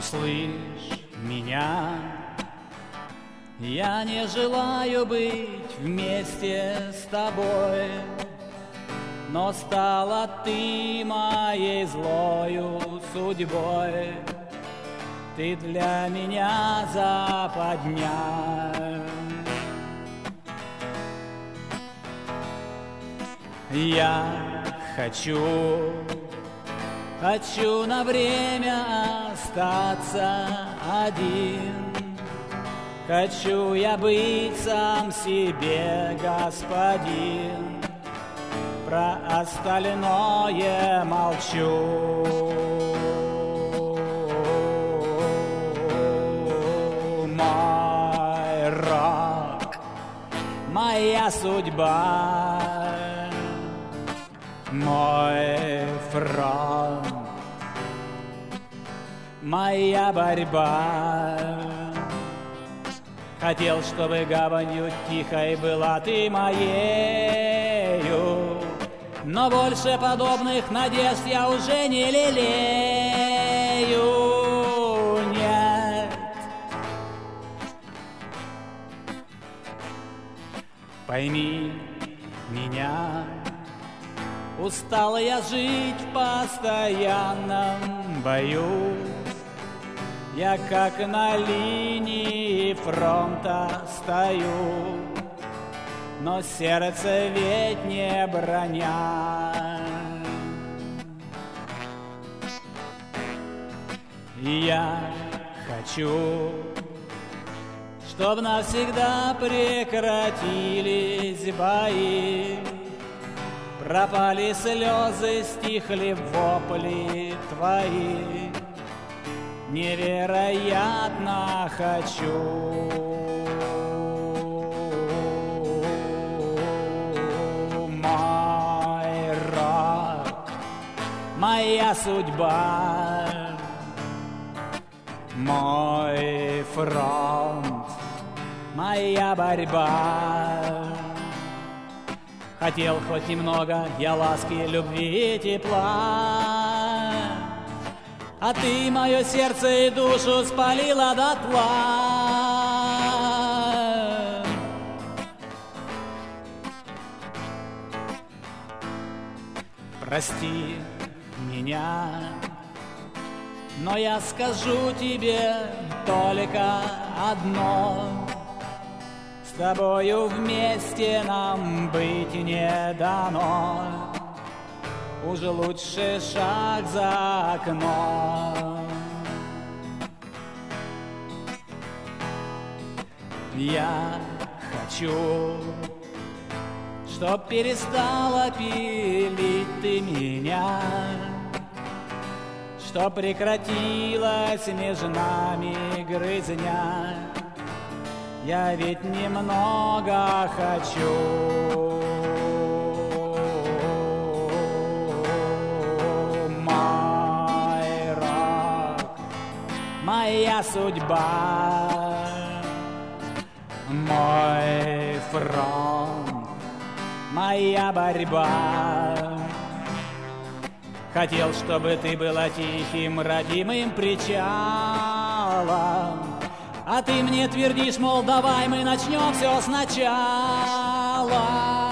Услышь меня, я не желаю быть вместе с тобой, но стала ты моей злою судьбой. Ты для меня западня. Я хочу на время остаться один. Хочу я быть сам себе господин. Про остальное молчу. Мой рок, моя судьба, мой фронт, моя борьба. Хотел, чтобы гаванью тихой была ты моею, но больше подобных надежд я уже не лелею. Нет. Пойми меня, устал я жить в постоянном бою. Я как на линии фронта стою, но сердце ведь не броня. Я хочу, чтоб навсегда прекратились бои, пропали слезы, стихли вопли твои. Невероятно хочу. Мой рок, моя судьба, мой фронт, моя борьба. Хотел хоть немного я ласки, любви и тепла, а ты мое сердце и душу спалила дотла. Прости меня, но я скажу тебе только одно: с тобою вместе нам быть не дано. Уже лучше шаг за окном. Я хочу, чтоб перестала пилить ты меня, чтоб прекратилась между нами грызня. Я ведь немного хочу. Моя судьба, мой фронт, моя борьба. Хотел, чтобы ты была тихим, родимым причалом, а ты мне твердишь, мол, давай мы начнем все сначала.